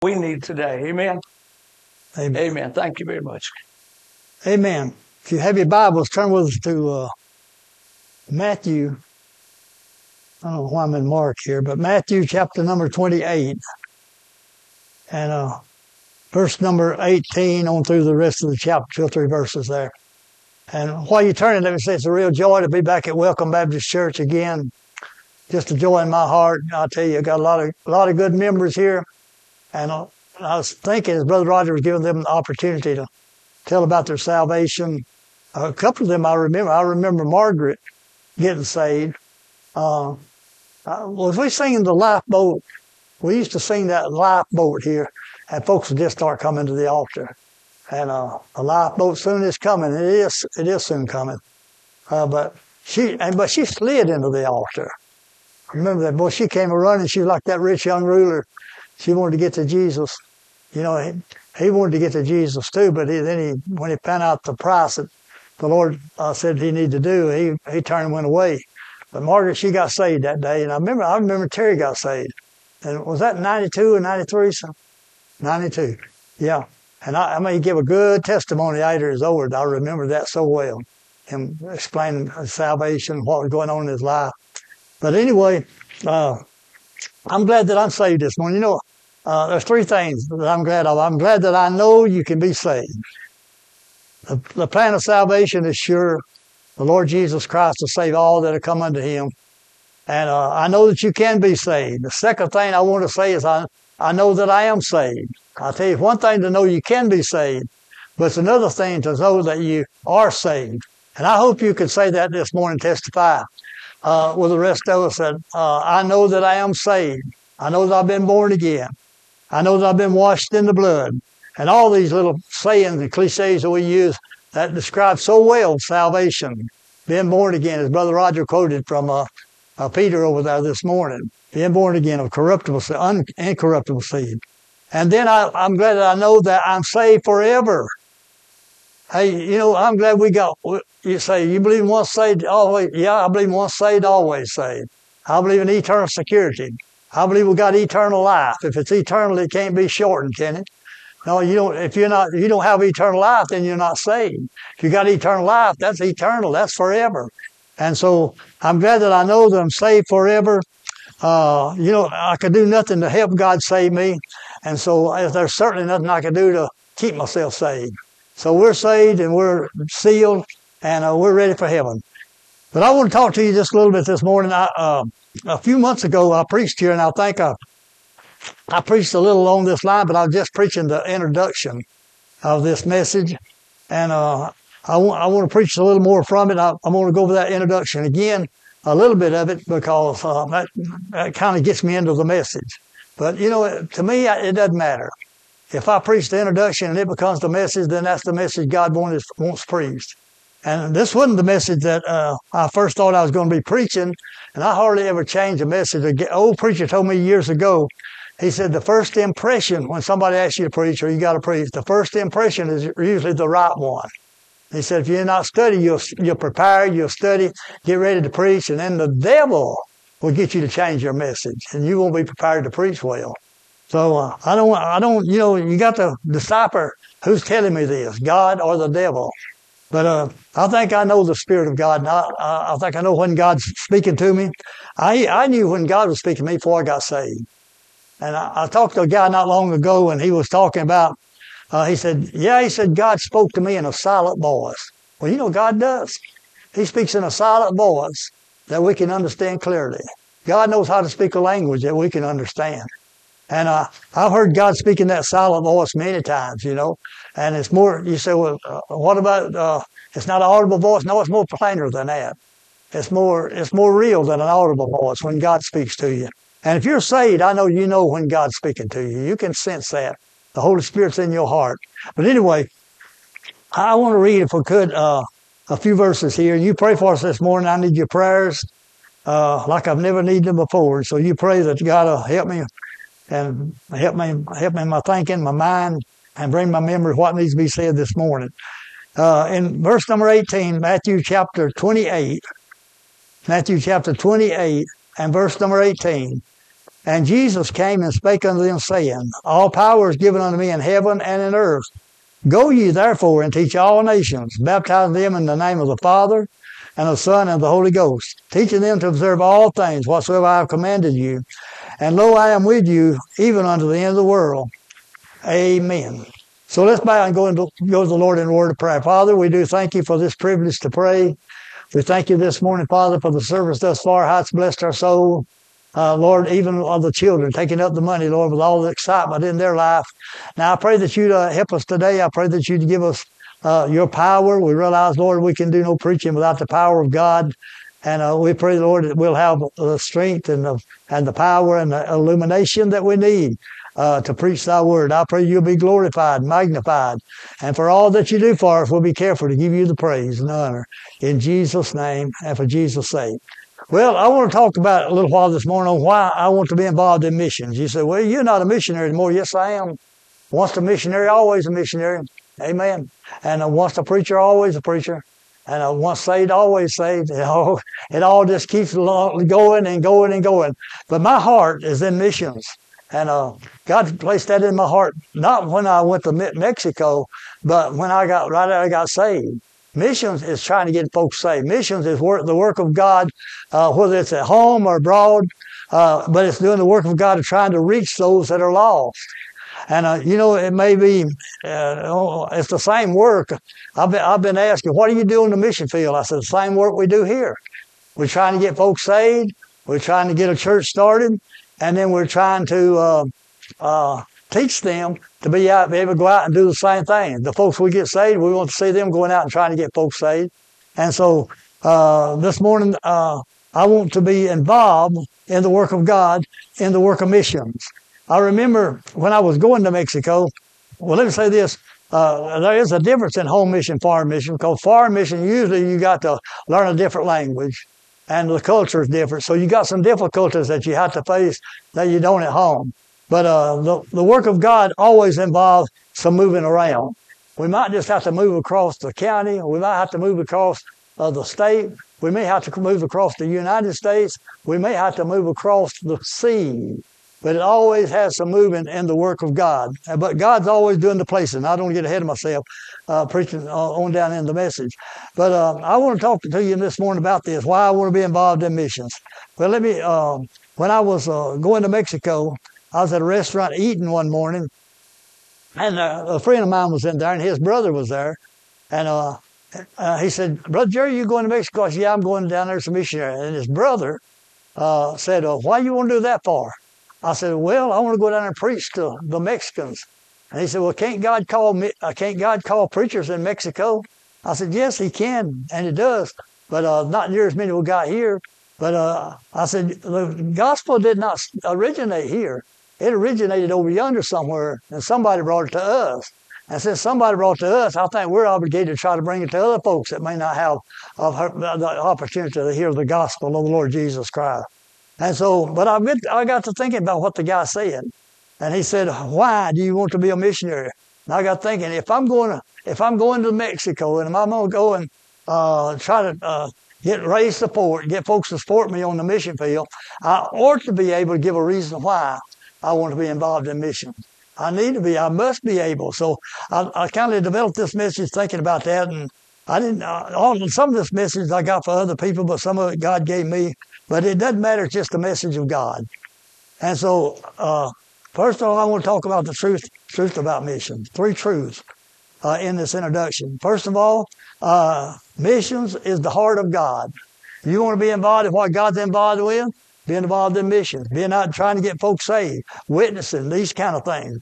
we need today. Amen? Amen. Amen. Thank you very much. Amen. If you have your Bibles, turn with us to Matthew. I don't know why I'm in Mark here, but Matthew chapter number 28. And verse number 18 on through the rest of the chapter, 2 or 3 verses there. And while you're turning, let me say it's a real joy to be back at Welcome Baptist Church again. Just a joy in my heart. I'll tell you, I got a lot of good members here. And I was thinking, as Brother Roger was giving them the opportunity to tell about their salvation, a couple of them I remember. I remember Margaret getting saved. Was we singing the Lifeboat? We used to sing that Lifeboat here, and folks would just start coming to the altar. And a lifeboat soon is coming. It is soon coming. But she slid into the altar. Remember that boy? She came running. She was like that rich young ruler. She wanted to get to Jesus. You know, he wanted to get to Jesus too. But when he found out the price that the Lord said he needed to do, he turned and went away. But Margaret, she got saved that day. And I remember Terry got saved. And was that 92 or 93? 92. Yeah. And I may give a good testimony after it's over. I remember that so well. Him explaining salvation, what was going on in his life. But anyway, I'm glad that I'm saved this morning. You know, there's 3 things that I'm glad of. I'm glad that I know you can be saved. The plan of salvation is sure. The Lord Jesus Christ will save all that have come unto him. And I know that you can be saved. The second thing I want to say is I know that I am saved. I'll tell you, one thing to know you can be saved, but it's another thing to know that you are saved. And I hope you can say that this morning, testify with the rest of us that I know that I am saved. I know that I've been born again. I know that I've been washed in the blood. And all these little sayings and cliches that we use that describe so well salvation, being born again, as Brother Roger quoted from Peter over there this morning, being born again of corruptible, incorruptible seed. And then I'm glad that I know that I'm saved forever. Hey, you know, I'm glad you say, you believe in once saved, always. Yeah, I believe in once saved, always saved. I believe in eternal security. I believe we got eternal life. If it's eternal, it can't be shortened, can it? No, you don't. If you don't have eternal life, then you're not saved. If you got eternal life, that's eternal. That's forever. And so I'm glad that I know that I'm saved forever. You know, I could do nothing to help God save me. And so there's certainly nothing I can do to keep myself saved. So we're saved and we're sealed and we're ready for heaven. But I want to talk to you just a little bit this morning. A few months ago, I preached here, and I think I preached a little along this line, but I was just preaching the introduction of this message. And I want to preach a little more from it. I'm going to go over that introduction again, a little bit of it, because that kind of gets me into the message. But, you know, to me, it doesn't matter. If I preach the introduction and it becomes the message, then that's the message God wants preached. And this wasn't the message that I first thought I was going to be preaching, and I hardly ever change a message. An old preacher told me years ago, he said, the first impression when somebody asks you to preach or you got to preach, the first impression is usually the right one. He said, if you're not studying, you'll prepare, you'll study, get ready to preach, and then the devil will get you to change your message, and you won't be prepared to preach well. So I don't, you know, you got to decipher who's telling me this, God or the devil. But I think I know the Spirit of God, and I think I know when God's speaking to me. I knew when God was speaking to me before I got saved. And I talked to a guy not long ago, and he was talking about, he said, God spoke to me in a silent voice. Well, you know, God does. He speaks in a silent voice that we can understand clearly. God knows how to speak a language that we can understand. And I've heard God speak in that silent voice many times, you know. And it's more, you say, well, what about, it's not an audible voice? No, it's more plainer than that. It's more real than an audible voice when God speaks to you. And if you're saved, I know you know when God's speaking to you. You can sense that. The Holy Spirit's in your heart. But anyway, I want to read, if we could, a few verses here. You pray for us this morning. I need your prayers like I've never needed them before. So you pray that God will help me and help me in my thinking, my mind, and bring my memory what needs to be said this morning. In verse number 18, Matthew chapter 28, and verse number 18, And Jesus came and spake unto them, saying, All power is given unto me in heaven and in earth. Go ye therefore and teach all nations, baptizing them in the name of the Father, and of the Son, and of the Holy Ghost, teaching them to observe all things whatsoever I have commanded you. And lo, I am with you, even unto the end of the world. Amen. So let's bow and go to the Lord in a word of prayer. Father, we do thank you for this privilege to pray. We thank you this morning, Father, for the service thus far, how it's blessed our soul. Lord, even of the children, taking up the money, Lord, with all the excitement in their life. Now, I pray that you'd help us today. I pray that you'd give us your power. We realize, Lord, we can do no preaching without the power of God. And we pray, Lord, that we'll have the strength and the power and the illumination that we need to preach thy word. I pray you'll be glorified, magnified. And for all that you do for us, we'll be careful to give you the praise and honor. In Jesus' name and for Jesus' sake. Well, I want to talk about a little while this morning on why I want to be involved in missions. You say, well, you're not a missionary anymore. Yes, I am. Once a missionary, always a missionary. Amen. And once a preacher, always a preacher. And once saved, always saved. It all just keeps going and going and going. But my heart is in missions. And God placed that in my heart, not when I went to Mexico, but when I got saved. Missions is trying to get folks saved. Missions is the work of God, whether it's at home or abroad, but it's doing the work of God of trying to reach those that are lost. And, it may be, it's the same work. I've been asking, what do you do in the mission field? I said, the same work we do here. We're trying to get folks saved. We're trying to get a church started. And then we're trying to teach them to be able to go out and do the same thing. The folks we get saved, we want to see them going out and trying to get folks saved. And so this morning, I want to be involved in the work of God, in the work of missions. I remember when I was going to Mexico, well, let me say this. There is a difference in home mission, foreign mission, because foreign mission, usually you got to learn a different language. And the culture is different. So you got some difficulties that you have to face that you don't at home. But the work of God always involves some moving around. We might just have to move across the county. We might have to move across the state. We may have to move across the United States. We may have to move across the sea. But it always has some movement in the work of God. But God's always doing the placing. I don't get ahead of myself preaching on down in the message. But I want to talk to you this morning about this, why I want to be involved in missions. Well, when I was going to Mexico, I was at a restaurant eating one morning, and a friend of mine was in there, and his brother was there. And he said, Brother Jerry, you going to Mexico? I said, yeah, I'm going down there as a missionary. And his brother said, why you want to do that for? I said, well, I want to go down there and preach to the Mexicans. And he said, well, can't God call preachers in Mexico? I said, yes, he can, and he does, but not near as many we got here. But I said, the gospel did not originate here. It originated over yonder somewhere, and somebody brought it to us. And since somebody brought it to us, I think we're obligated to try to bring it to other folks that may not have the opportunity to hear the gospel of the Lord Jesus Christ. And so, but I got to thinking about what the guy said. And he said, why do you want to be a missionary? And I got thinking, if I'm going to Mexico and I'm going to go and try to raise support, get folks to support me on the mission field, I ought to be able to give a reason why I want to be involved in missions. I must be able. So I kind of developed this message thinking about that. And I didn't, some of this message I got for other people, but some of it God gave me. But it doesn't matter, it's just the message of God. And so, first of all, I want to talk about the truth about missions. 3 truths in this introduction. First of all, missions is the heart of God. You want to be involved in what God's involved with? Be involved in missions. Being out trying to get folks saved, witnessing, these kind of things.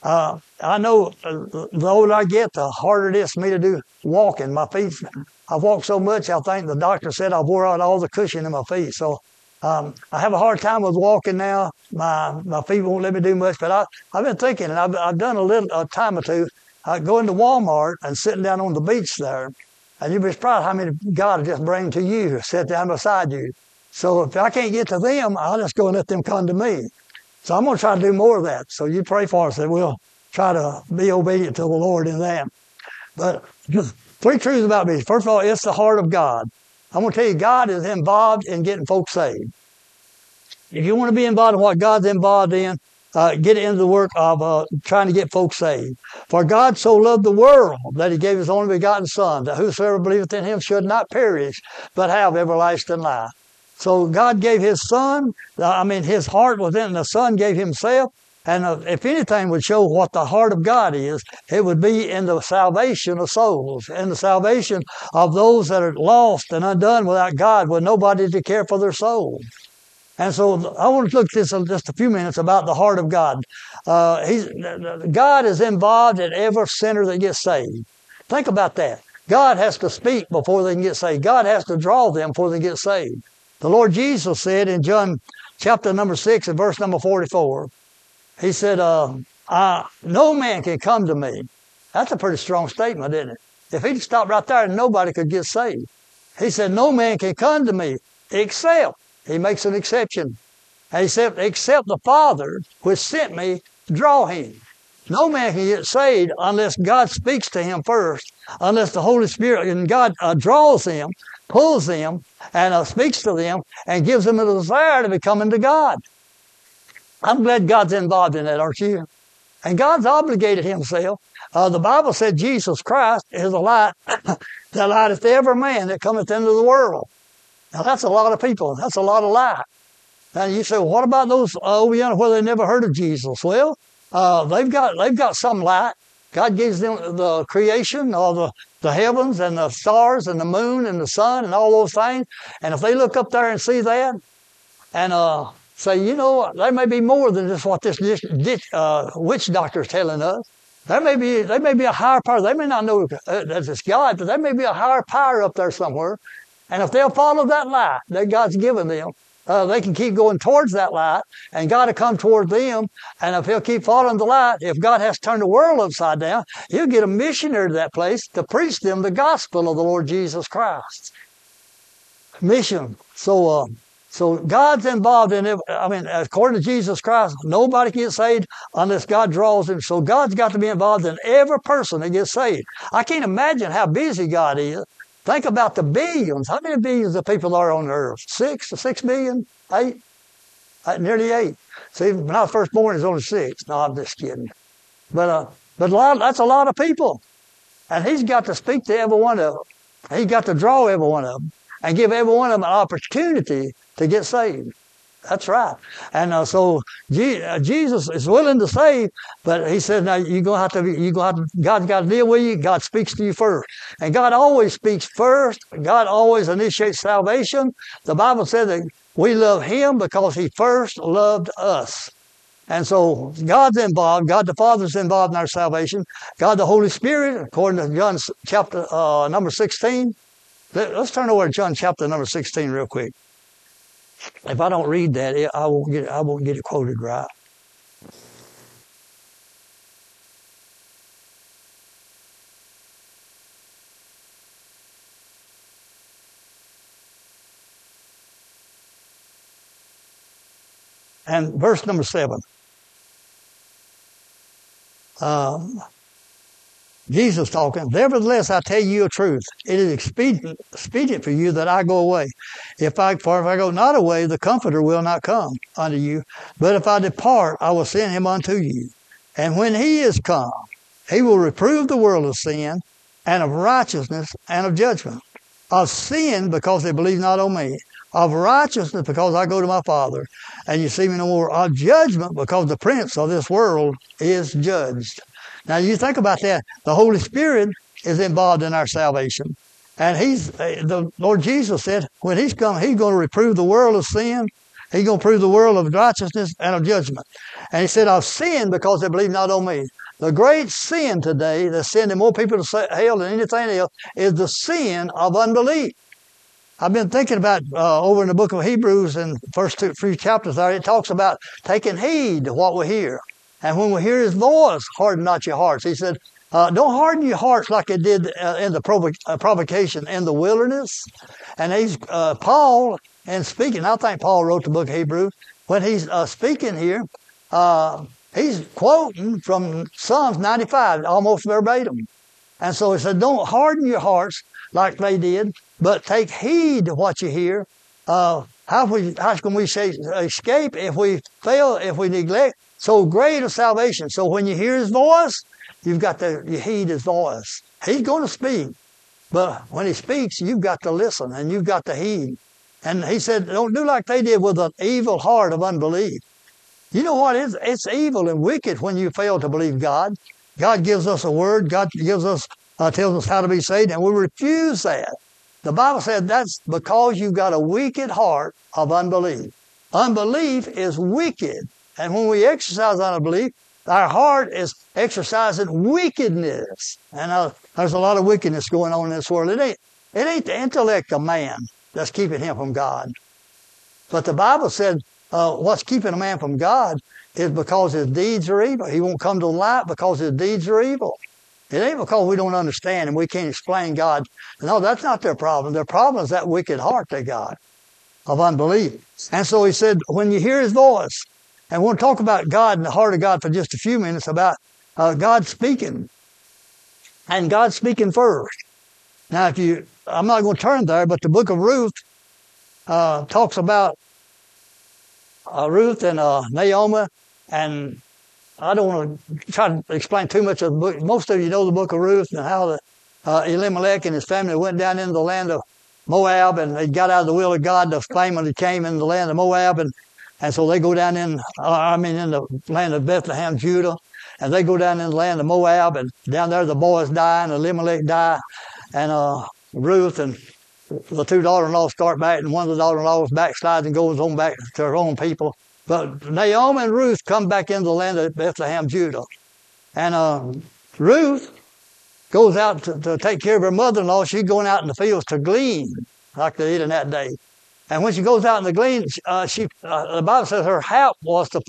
I know the older I get, the harder it is for me to do walking. My feet, I've walked so much, I think the doctor said I've wore out all the cushion in my feet. So I have a hard time with walking now. My feet won't let me do much, but I've been thinking, and I've done a time or two, going to Walmart and sitting down on the beach there, and you'd be surprised how many God will just bring to you, sit down beside you. So if I can't get to them, I'll just go and let them come to me. So I'm going to try to do more of that. So you pray for us that we'll try to be obedient to the Lord in that. But just 3 truths about me. First of all, it's the heart of God. I'm going to tell you, God is involved in getting folks saved. if you want to be involved in what God's involved in, get into the work of trying to get folks saved. For God so loved the world that he gave his only begotten Son, that whosoever believeth in him should not perish, but have everlasting life. So God gave his Son, his heart was in the Son, gave himself. And if anything would show what the heart of God is, it would be in the salvation of souls, in the salvation of those that are lost and undone without God, with nobody to care for their souls. And so I want to look at this in just a few minutes about the heart of God. God is involved in every sinner that gets saved. Think about that. God has to speak before they can get saved. God has to draw them before they get saved. The Lord Jesus said in John chapter number 6 and verse number 44, he said, no man can come to me. That's a pretty strong statement, isn't it? If he'd stopped right there, nobody could get saved. He said, no man can come to me except, he makes an exception. And he said, except the Father which sent me draw him. No man can get saved unless God speaks to him first, unless the Holy Spirit and God draws them, pulls them, and speaks to them, and gives them a desire to be coming to God. I'm glad God's involved in that, aren't you? And God's obligated himself. The Bible said Jesus Christ is a light that lighteth every man that cometh into the world. Now that's a lot of people. That's a lot of light. Now you say, well, what about those over yonder where they never heard of Jesus? Well, they've got some light. God gives them the creation of the heavens and the stars and the moon and the sun and all those things. And if they look up there and see that, and say, you know, there may be more than just what this witch doctor is telling us. There may be a higher power. They may not know that it's God, but there may be a higher power up there somewhere. And if they'll follow that light that God's given them, they can keep going towards that light, and God will come toward them. And if he'll keep following the light, if God has to turn the world upside down, he'll get a missionary to that place to preach them the gospel of the Lord Jesus Christ. Mission. So God's involved in it. According to Jesus Christ, nobody can get saved unless God draws them. So God's got to be involved in every person that gets saved. I can't imagine how busy God is. Think about the billions. How many billions of people are on the earth? 6 billion? 8? Nearly 8. See, when I was first born, it was only 6. No, I'm just kidding. But that's a lot of people. And he's got to speak to every one of them. He's got to draw every one of them and give every one of them an opportunity to get saved. That's right. And so Jesus is willing to save, but he said, now God's got to deal with you. God speaks to you first. And God always speaks first. God always initiates salvation. The Bible said that we love him because he first loved us. And so God's involved. God the Father's involved in our salvation. God the Holy Spirit, according to John chapter number 16. Let's turn over to John chapter number 16 real quick. If I don't read that, I won't get it quoted right. And verse number 7. Jesus talking, nevertheless, I tell you a truth. It is expedient for you that I go away. For if I go not away, the Comforter will not come unto you. But if I depart, I will send him unto you. And when he is come, he will reprove the world of sin, and of righteousness, and of judgment. Of sin, because they believe not on me. Of righteousness, because I go to my Father, and you see me no more. Of judgment, because the prince of this world is judged. Now you think about that. The Holy Spirit is involved in our salvation. And the Lord Jesus said, when he's come, he's going to reprove the world of sin. He's going to prove the world of righteousness and of judgment. And he said, I've sinned because they believe not on me. The great sin today that's sending more people to hell than anything else is the sin of unbelief. I've been thinking about over in the book of Hebrews, in the first 3 chapters there, it talks about taking heed to what we hear. And when we hear his voice, harden not your hearts. He said, don't harden your hearts like it did in the provocation in the wilderness. And he's Paul, and speaking, I think Paul wrote the book of Hebrews. When he's speaking here, he's quoting from Psalms 95, almost verbatim. And so he said, don't harden your hearts like they did, but take heed to what you hear. How can we escape if we fail, if we neglect so great a salvation? So when you hear his voice, you heed his voice. He's going to speak. But when he speaks, you've got to listen and you've got to heed. And he said, don't do like they did with an evil heart of unbelief. You know what? It's evil and wicked when you fail to believe God. God gives us a word. God gives us, tells us how to be saved, and we refuse that. The Bible said that's because you've got a wicked heart of unbelief. Unbelief is wicked. And when we exercise unbelief, our heart is exercising wickedness. And there's a lot of wickedness going on in this world. It ain't the intellect of man that's keeping him from God. But the Bible said what's keeping a man from God is because his deeds are evil. He won't come to the light because his deeds are evil. It ain't because we don't understand and we can't explain God. No, that's not their problem. Their problem is that wicked heart they got of unbelief. And so he said, when you hear his voice, and we'll talk about God and the heart of God for just a few minutes, about God speaking. And God speaking first. Now, I'm not going to turn there, but the book of Ruth talks about Ruth and Naomi, and I don't want to try to explain too much of the book. Most of you know the book of Ruth and how Elimelech and his family went down into the land of Moab, and they got out of the will of God. The famine came in the land of Moab, and so they go down in the land of Bethlehem, Judah, and they go down in the land of Moab, and down there the boys die, and Elimelech die, and Ruth and the two daughter-in-laws start back, and one of the daughter-in-laws backslides and goes on back to her own people. But Naomi and Ruth come back into the land of Bethlehem, Judah. And Ruth goes out to take care of her mother-in-law. She's going out in the fields to glean, like they did in that day. And when she goes out in the glean, the Bible says her hap was to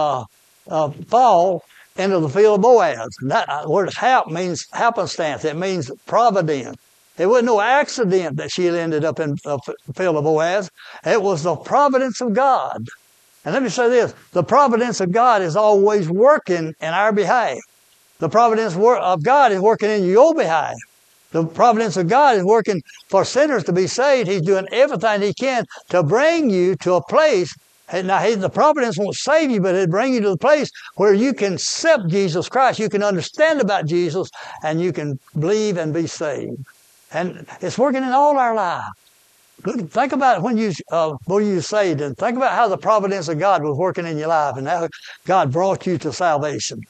fall into the field of Boaz. And that word hap means happenstance. It means providence. It wasn't no accident that she ended up in the field of Boaz. It was the providence of God. And let me say this, the providence of God is always working in our behalf. The providence of God is working in your behalf. The providence of God is working for sinners to be saved. He's doing everything he can to bring you to a place. Now, the providence won't save you, but it'll bring you to the place where you can accept Jesus Christ. You can understand about Jesus, and you can believe and be saved. And it's working in all our lives. Think about it when you were saved, and think about how the providence of God was working in your life and how God brought you to salvation.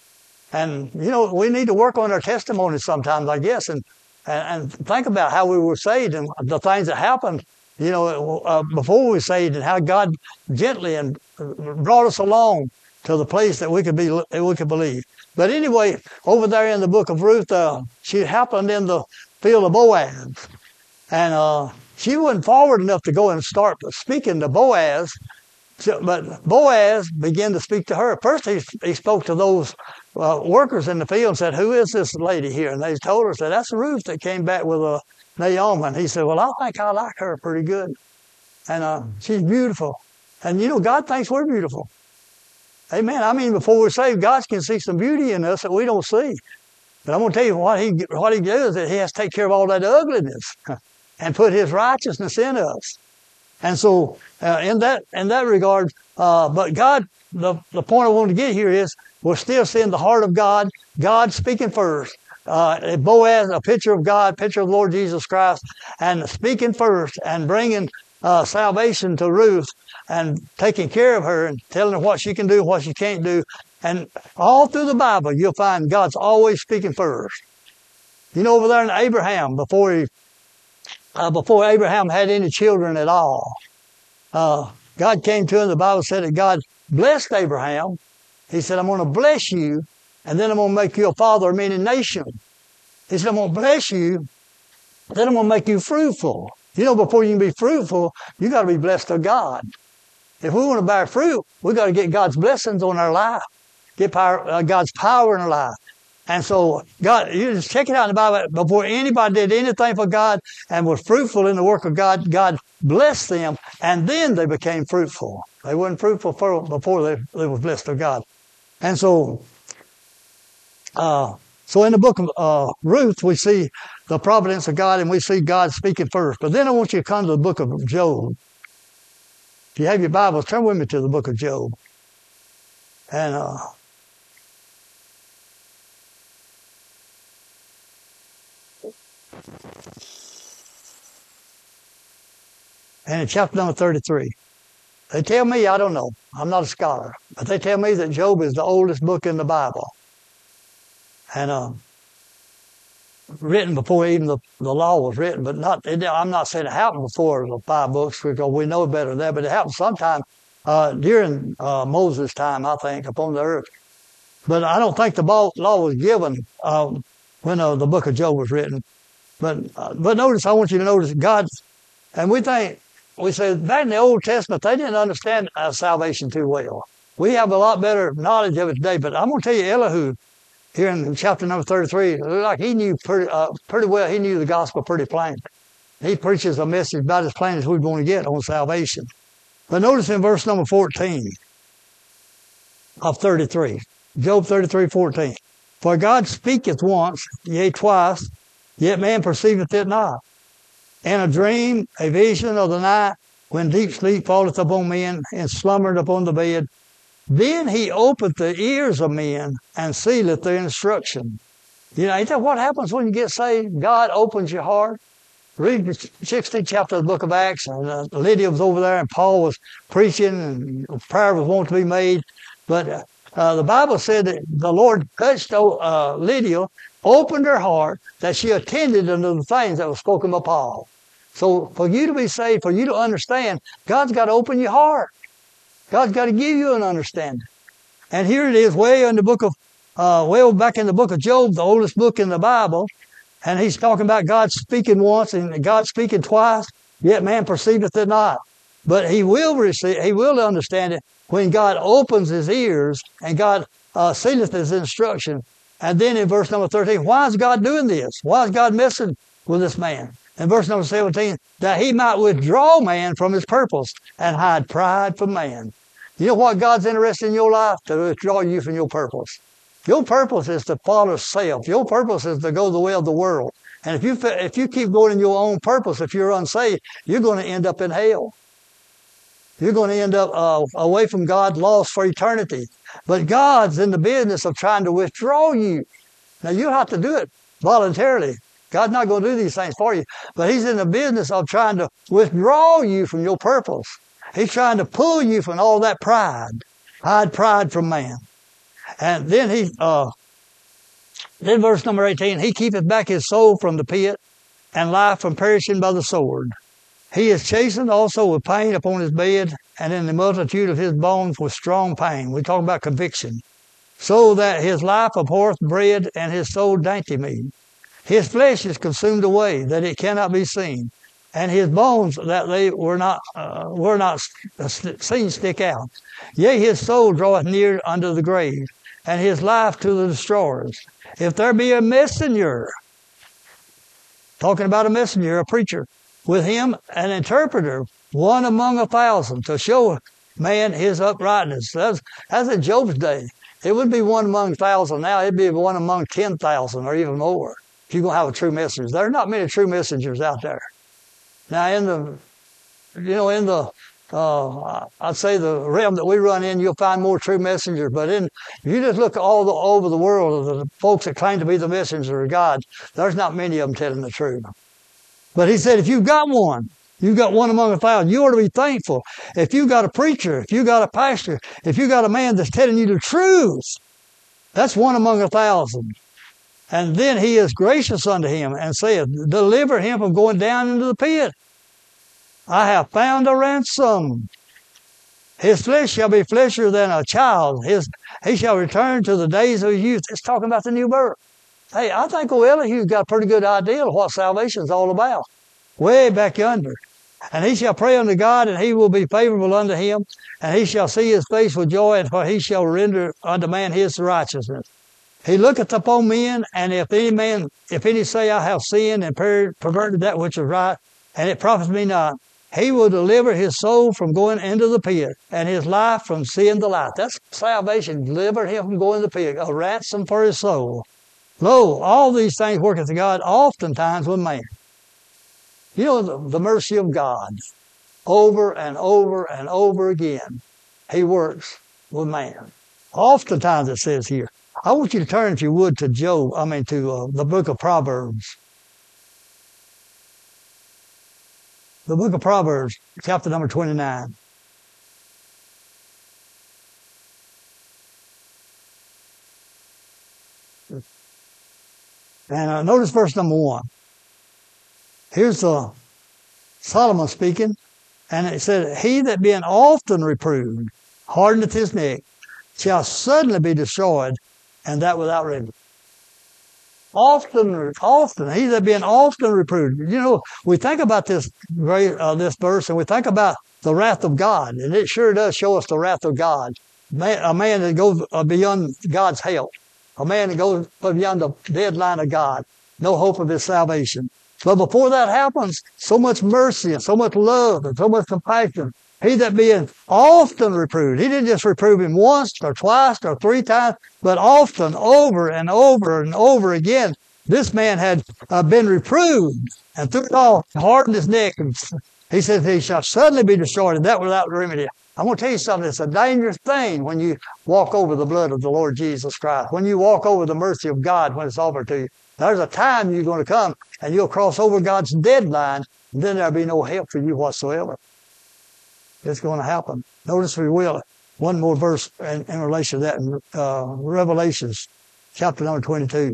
And, we need to work on our testimony sometimes, I guess, and think about how we were saved and the things that happened, before we were saved, and how God gently and brought us along to the place that we could believe. But anyway, over there in the book of Ruth, she happened in the field of Boaz. And she wasn't forward enough to go and start speaking to Boaz. But Boaz began to speak to her. First, he spoke to those workers in the field and said, who is this lady here? And they told her, said, that's Ruth that came back with Naomi. And he said, well, I think I like her pretty good. And she's beautiful. And, God thinks we're beautiful. Amen. I mean, before we're saved, God can see some beauty in us that we don't see. But I'm going to tell you what he does is that he has to take care of all that ugliness and put his righteousness in us. And so, in that regard, but God, the point I want to get here is we're still seeing the heart of God, God speaking first. Boaz, a picture of God, picture of the Lord Jesus Christ, and speaking first and bringing salvation to Ruth and taking care of her and telling her what she can do, what she can't do. And all through the Bible, you'll find God's always speaking first. Over there in Abraham, before Abraham had any children at all, God came to him. The Bible said that God blessed Abraham. He said, I'm going to bless you, and then I'm going to make you a father of many nations. He said, I'm going to bless you, then I'm going to make you fruitful. Before you can be fruitful, you got to be blessed of God. If we want to bear fruit, we got to get God's blessings on our life, get God's power in our life. And so, God, you just check it out in the Bible. Before anybody did anything for God and was fruitful in the work of God, God blessed them, and then they became fruitful. They weren't fruitful before they were blessed of God. And so in the book of Ruth, we see the providence of God, and we see God speaking first. But then I want you to come to the book of Job. If you have your Bibles, turn with me to the book of Job. And in chapter number 33. They tell me, I don't know, I'm not a scholar, but they tell me that Job is the oldest book in the Bible. And written before even the law was written, but I'm not saying it happened before the 5 books, because we know better than that, but it happened sometime during Moses' time, I think, upon the earth. But I don't think the law was given when the book of Job was written. But notice, I want you to notice God, and we say back in the Old Testament, they didn't understand salvation too well. We have a lot better knowledge of it today, but I'm going to tell you, Elihu, here in chapter number 33, like he knew pretty well, he knew the gospel pretty plain. He preaches a message about as plain as we're going to get on salvation. But notice in verse number 14 of 33, Job 33:14. For God speaketh once, yea, twice, yet man perceiveth it not. In a dream, a vision of the night, when deep sleep falleth upon men, and slumbered upon the bed, then he openeth the ears of men, and sealeth their instruction. You know, ain't that what happens when you get saved? God opens your heart. Read the 16th chapter of the book of Acts, and Lydia was over there, and Paul was preaching, and prayer was wanting to be made. But the Bible said that the Lord touched Lydia, opened her heart, that she attended unto the things that were spoken by Paul. So for you to be saved, for you to understand, God's got to open your heart. God's got to give you an understanding. And here it is, way in the book of, back in the book of Job, the oldest book in the Bible, and he's talking about God speaking once and God speaking twice, yet man perceiveth it not. But he will understand it when God opens his ears and God sealeth his instruction. And then in verse number 13, why is God doing this? Why is God messing with this man? In verse number 17, that he might withdraw man from his purpose and hide pride from man. You know what God's interested in your life? To withdraw you from your purpose. Your purpose is to follow self. Your purpose is to go the way of the world. And if you keep going in your own purpose, if you're unsaved, you're going to end up in hell. You're going to end up away from God, lost for eternity. But God's in the business of trying to withdraw you. Now, you have to do it voluntarily. God's not going to do these things for you. But he's in the business of trying to withdraw you from your purpose. He's trying to pull you from all that pride. Hide pride from man. And then then verse number 18, he keepeth back his soul from the pit, and life from perishing by the sword. He is chastened also with pain upon his bed, and in the multitude of his bones with strong pain. We talk about conviction. So that his life abhorreth bread, and his soul dainty meat. His flesh is consumed away, that it cannot be seen, and his bones that they were not seen stick out. Yea, his soul draweth near unto the grave, and his life to the destroyers. If there be a messenger, talking about a messenger, a preacher, with him an interpreter, one among 1,000, to show man his uprightness. That's in Job's day. It would be one among 1,000 now. It'd be one among 10,000 or even more. If you're going to have a true messenger. There are not many true messengers out there. Now, I'd say the realm that we run in, you'll find more true messengers. But if you just look over the world of the folks that claim to be the messenger of God, there's not many of them telling the truth. But he said, if you've got one among 1,000, you ought to be thankful. If you've got a preacher, if you've got a pastor, if you've got a man that's telling you the truth, that's one among 1,000. And then he is gracious unto him and saith, deliver him from going down into the pit. I have found a ransom. His flesh shall be fleshier than a child. He shall return to the days of his youth. It's talking about the new birth. Hey, I think Elihu's got a pretty good idea of what salvation's all about. Way back yonder. And he shall pray unto God, and he will be favorable unto him, and he shall see his face with joy, and for he shall render unto man his righteousness. He looketh upon men, and if any say, I have sinned and perverted that which is right, and it profits me not, he will deliver his soul from going into the pit, and his life from seeing the light. That's salvation, deliver him from going into the pit, a ransom for his soul. Lo, all these things worketh to God, oftentimes with man. You know, the mercy of God. over and over and over again. He works with man. Oftentimes it says here. I want you to turn, if you would, to the book of Proverbs. The book of Proverbs, chapter number 29. And notice verse number 1. Here's Solomon speaking, and it said, "He that being often reproved hardeneth his neck, shall suddenly be destroyed, and that without remedy." Often, he that being often reproved. You know, we think about this verse, and we think about the wrath of God, and it sure does show us the wrath of God. A man that goes beyond God's help. A man that goes beyond the deadline of God. No hope of his salvation. But before that happens, so much mercy and so much love and so much compassion. He that being often reproved. He didn't just reprove him once or twice or 3 times, but often, over and over and over again. This man had been reproved, and through it all, hardened his neck. And he said, "He shall suddenly be destroyed, and that without remedy." I'm going to tell you something. It's a dangerous thing when you walk over the blood of the Lord Jesus Christ. When you walk over the mercy of God when it's offered to you. There's a time you're going to come and you'll cross over God's deadline, and then there'll be no help for you whatsoever. It's going to happen. Notice we will. One more verse in relation to that in Revelations, chapter number 22.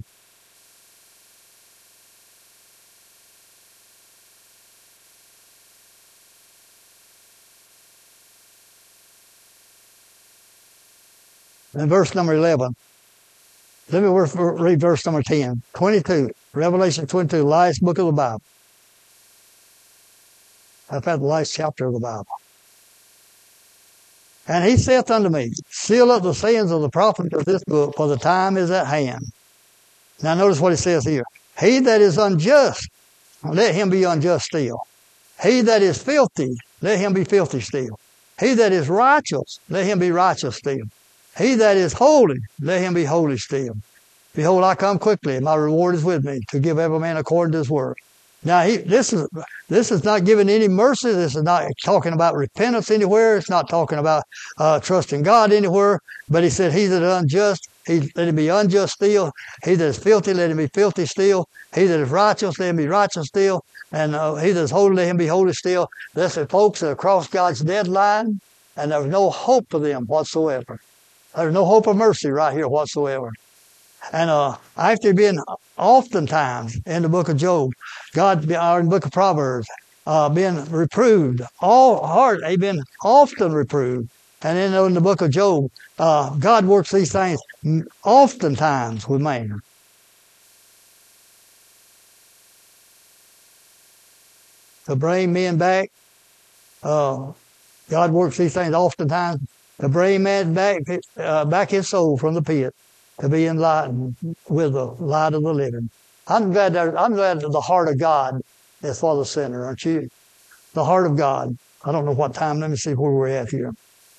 And verse number 11. Let me read verse number 10. 22. Revelation 22, last book of the Bible. I've had the last chapter of the Bible. "And he saith unto me, Seal up the sayings of the prophets of this book, for the time is at hand." Now notice what he says here. "He that is unjust, let him be unjust still. He that is filthy, let him be filthy still. He that is righteous, let him be righteous still. He that is holy, let him be holy still. Behold, I come quickly, and my reward is with me, to give every man according to his work." Now, this is not giving any mercy. This is not talking about repentance anywhere. It's not talking about trusting God anywhere. But he said, "He that is unjust, let him be unjust still. He that is filthy, let him be filthy still. He that is righteous, let him be righteous still. And he that is holy, let him be holy still." This is folks that have crossed God's deadline, and there's no hope for them whatsoever. There's no hope of mercy right here whatsoever. And after being oftentimes in the book of Job, or in the book of Proverbs, being reproved, they've been often reproved. And then in the book of Job, God works these things oftentimes with man. To bring men back, God works these things oftentimes to bring man back his soul from the pit, to be enlightened with the light of the living. I'm glad the heart of God is for the sinner, aren't you? The heart of God. I don't know what time. Let me see where we're at here.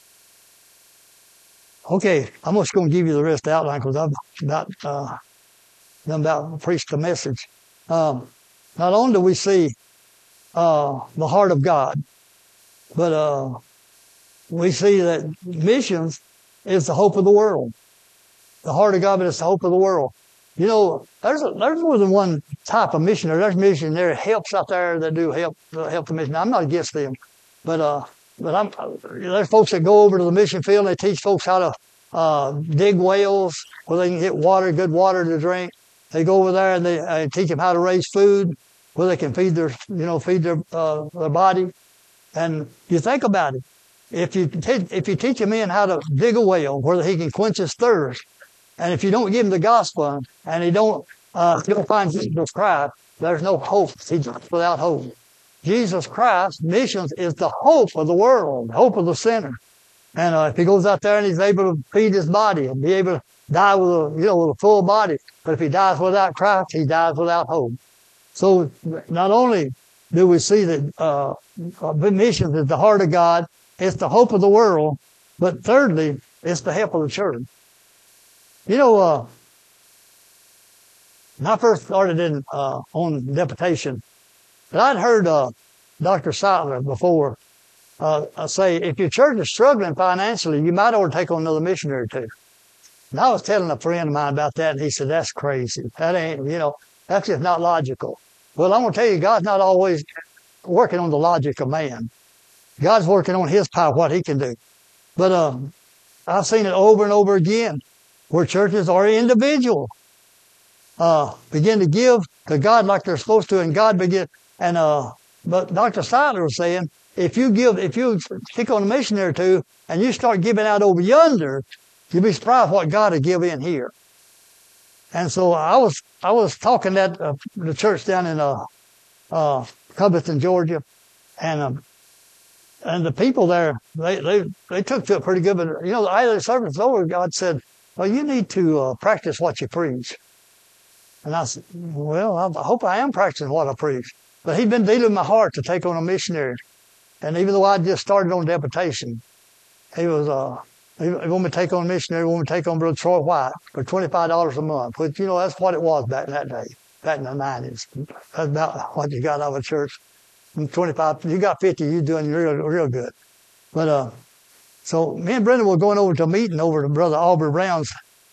Okay, I'm just going to give you the rest of the outline because I've about preached the message. Not only do we see the heart of God, but we see that missions is the hope of the world. The heart of God is the hope of the world. You know, there's more than one type of missionary. There's missionary helps out there that do help the mission. I'm not against them, but there's folks that go over to the mission field and they teach folks how to dig wells where they can get good water to drink. They go over there and they teach them how to raise food where they can feed their body. And you think about it. If you teach a man how to dig a well where he can quench his thirst, and if you don't give him the gospel and he don't find Jesus Christ, there's no hope. He's without hope. Jesus Christ, missions is the hope of the world, the hope of the sinner. And if he goes out there and he's able to feed his body and be able to die with a full body, but if he dies without Christ, he dies without hope. So not only do we see that missions is the heart of God, it's the hope of the world, but thirdly, it's the help of the church. You know, when I first started on deputation, I'd heard Dr. Seitler before I say, if your church is struggling financially, you might ought to take on another missionary or two. And I was telling a friend of mine about that, and he said, that's crazy. That ain't, that's just not logical. Well, I'm going to tell you, God's not always working on the logic of man. God's working on his power, what he can do. But I've seen it over and over again where churches or individual begin to give to God like they're supposed to, and God begin. And but Dr. Seiler was saying, if you pick on a missionary or two, and you start giving out over yonder, you'll be surprised what God will give in here. And so I was talking at the church down in Covington, Georgia, and the people there they took to it pretty good. But either the service over, God said, "Well, you need to practice what you preach." And I said, "Well, I hope I am practicing what I preach." But he'd been dealing with my heart to take on a missionary, and even though I just started on deputation, he was he wanted me to take on a missionary. He wanted me to take on Brother Troy White for $25 a month, which that's what it was back in that day, back in the 90s. That's about what you got out of a church. 25, you got 50, you're doing real good. But so me and Brenda were going over to a meeting over to Brother Aubrey Brown's.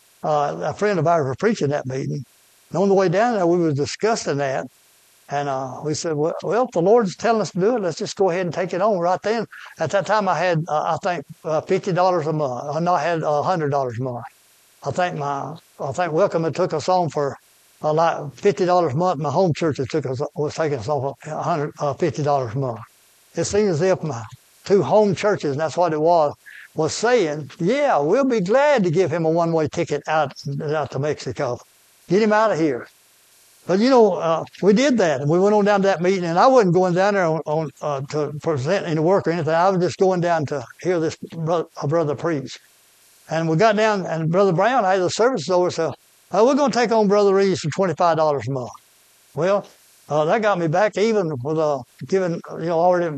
A friend of ours was preaching that meeting. And on the way down there, we were discussing that. And we said, well, if the Lord's telling us to do it, let's just go ahead and take it on right then. At that time, I had, I think, $50 a month. I had $100 a month. I think Welcome had took us on for like $50 a month. My home church was taking us on for $50 a month. It seemed as if my two home churches, and that's what it was saying, yeah, we'll be glad to give him a one-way ticket out to Mexico. Get him out of here. But we did that, and we went on down to that meeting, and I wasn't going down there to present any work or anything. I was just going down to hear this brother preach. And we got down, and Brother Brown, I had the services over, so we're going to take on Brother Reeves for $25 a month. Well, that got me back even with giving, already,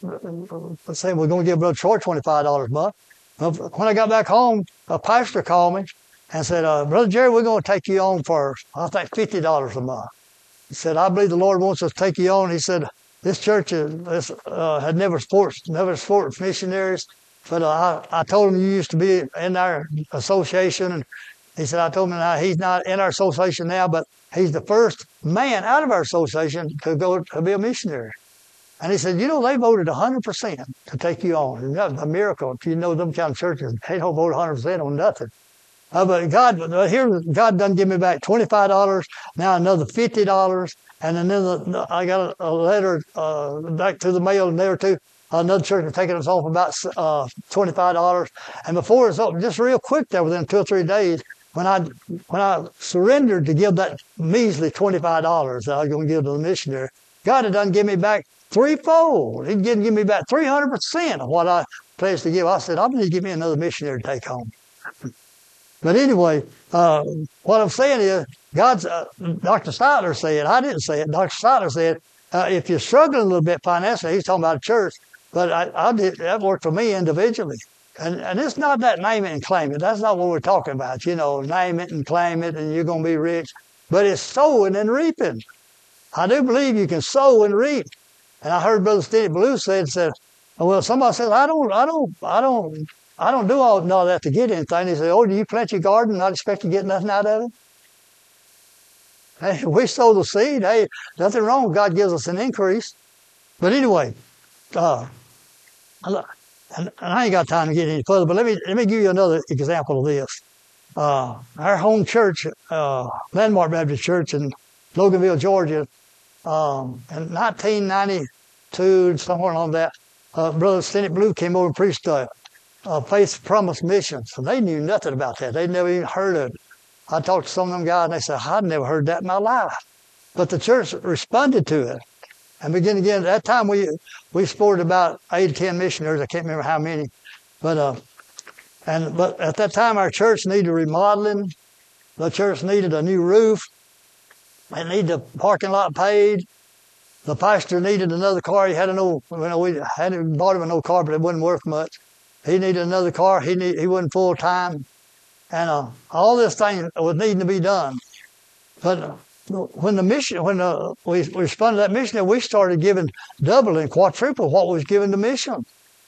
let's say we're going to give Brother Troy $25 a month. When I got back home, a pastor called me and said, Brother Jerry, we're going to take you on for, I think, $50 a month. He said, I believe the Lord wants us to take you on. He said, this church had never sports missionaries, but I told him you used to be in our association. And he said, I told him now he's not in our association now, but he's the first man out of our association to go to be a missionary. And he said, they voted 100% to take you on. And that was a miracle. If you know them kind of churches, they don't vote 100% on nothing. But God done give me back $25, now another $50, and then I got a letter back to the mail, and there too. Another church was taking us on for about $25, and before it's up, just real quick there, within 2 or 3 days, when I surrendered to give that measly $25 that I was going to give to the missionary, God had done give me back threefold. He'd give me back 300% of what I pledged to give. I said, I'm going to give me another missionary to take home. But anyway, what I'm saying is, Dr. Seiler said, I didn't say it, Dr. Seiler said, if you're struggling a little bit financially, he's talking about a church, but that worked for me individually. And it's not that name it and claim it. That's not what we're talking about. Name it and claim it and you're going to be rich. But it's sowing and reaping. I do believe you can sow and reap. And I heard Brother Steny Blue said, well, somebody said, I don't do all that to get anything. He said, oh, do you plant your garden and not expect to get nothing out of it? Hey, we sow the seed. Hey, nothing wrong. God gives us an increase. But anyway, and I ain't got time to get any further, but let me give you another example of this. Our home church, Landmark Baptist Church in Loganville, Georgia, in 1992, somewhere along that, Brother Steny Blue came over and preached Faith Promise Missions. And they knew nothing about that. They'd never even heard of it. I talked to some of them guys, and they said, I'd never heard that in my life. But the church responded to it. And again, at that time, we supported about 8 or 10 missionaries. I can't remember how many. But at that time, our church needed remodeling. The church needed a new roof. It needed the parking lot paved. The pastor needed another car. He had an old, we hadn't bought him an old car, but it wasn't worth much. He needed another car. He wasn't full time. And all this thing was needing to be done. But when we responded to that mission, we started giving double and quadruple what was given to mission.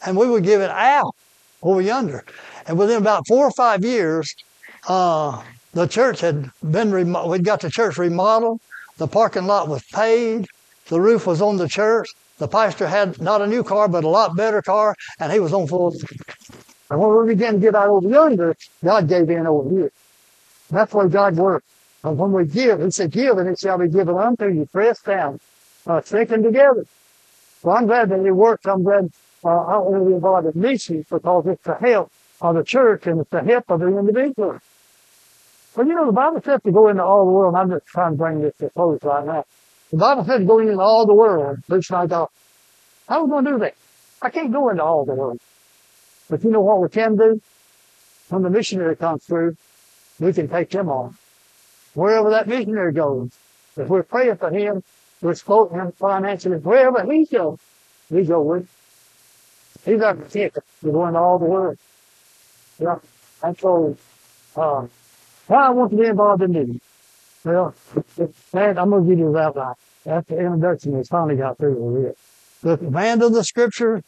and we would give it out over yonder. And within about 4 or 5 years, the church had been we'd got the church remodeled. The parking lot was paved. The roof was on the church. The pastor had not a new car, but a lot better car, and he was on full. And when we began to get out over yonder, God gave in over here. That's where God works. And when we give, he said, give, and it shall be given unto you, pressed down, shaken together. So I'm glad that it works. I'm glad I don't want to be involved in missions because it's the help of the church and it's the help of the individual. But you know, the Bible says to go into all the world, and I'm just trying to bring this to a close right now. The Bible says to go into all the world, preach my gospel. How are we going to do that? I can't go into all the world. But you know what we can do? When the missionary comes through, we can take him on. Wherever that missionary goes, if we're praying for him, we're supporting him financially, wherever he goes, we go with him. He's our ticket to go into all the world. Yeah. And so, why I want to be involved in this? Well, man, I'm going to give you that outline. That's the introduction. It's finally got through with it. The command of the scripture,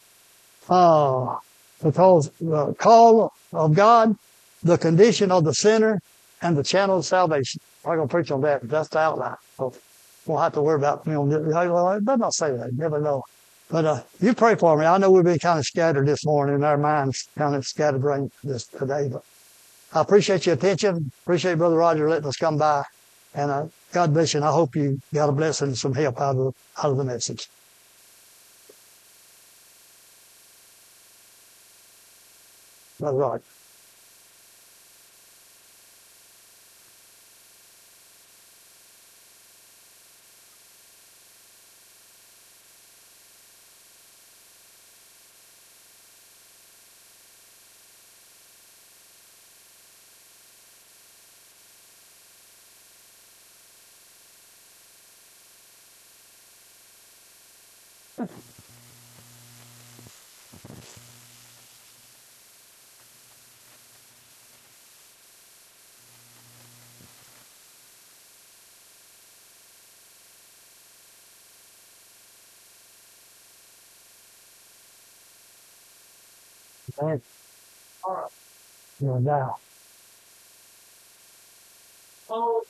because the call of God, the condition of the sinner, and the channel of salvation. I'm going to preach on that. That's the outline. So won't have to worry about me on this. I better not say that. You never know. But you pray for me. I know we've been kind of scattered this morning, and our minds kind of scattered brain this today. But I appreciate your attention. Appreciate Brother Roger letting us come by. And God bless you. And I hope you got a blessing and some help out of the message. Brother Roger. Man. All right. You're now. Oh.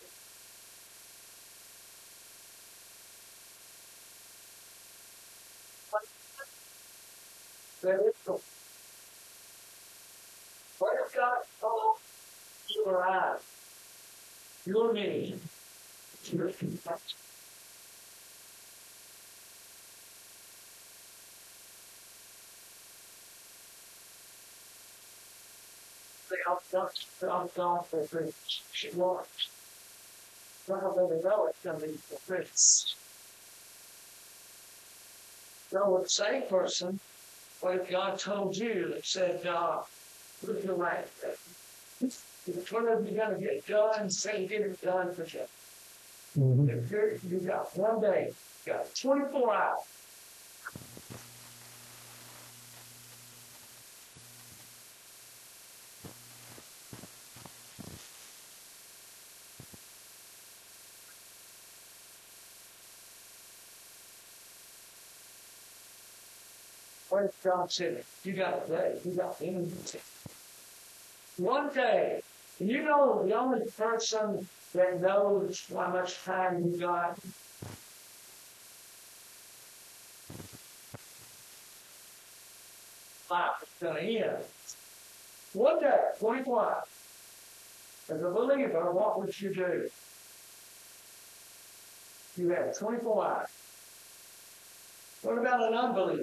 There is no. What if God told you or I, your name, your confession? They outdone God for the she was. Well, they know it's going to be the prince. No, the same person, what if God told you that said, look your right. It's whatever you're going to get done, say get it done for you. Mm-hmm. You got one day, you got 24 hours. What if God said, you got a day, you got anything? One day, and you know the only person that knows how much time you got? Life is going to end. One day, 24 hours. As a believer, what would you do? You have 24 hours. What about an unbeliever?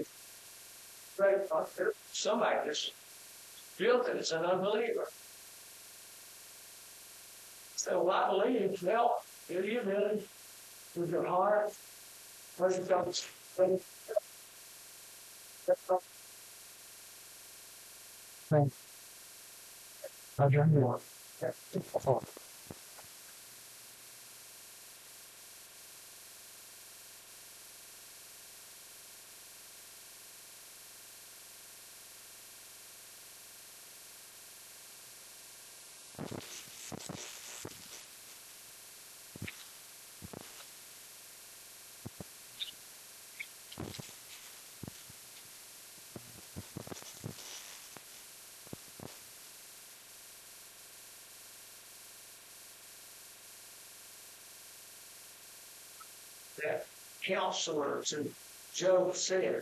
Somebody just built it as an unbeliever. So I believe, well, do you really, with your heart, worship God's faith? I've done more. that counselors and Job said.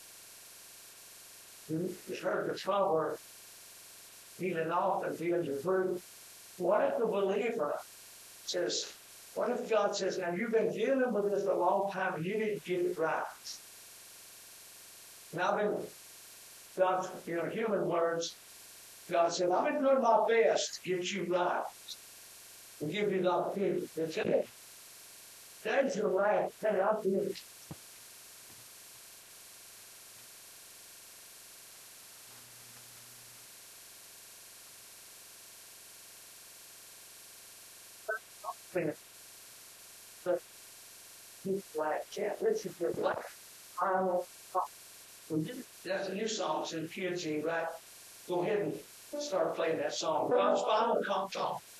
You heard the trouble healing off and being the fruit. What if the believer says, what if God says, now you've been dealing with this a long time and you didn't get it right. Now I've been, God, human words, God said, I've been doing my best to get you right. To give you the opportunity. That's it. That's your life. Hey, I'll do it. But he's black. Can't listen to black. That's a new song. It's in PNG, right? Go ahead and start playing that song. God's final come talk.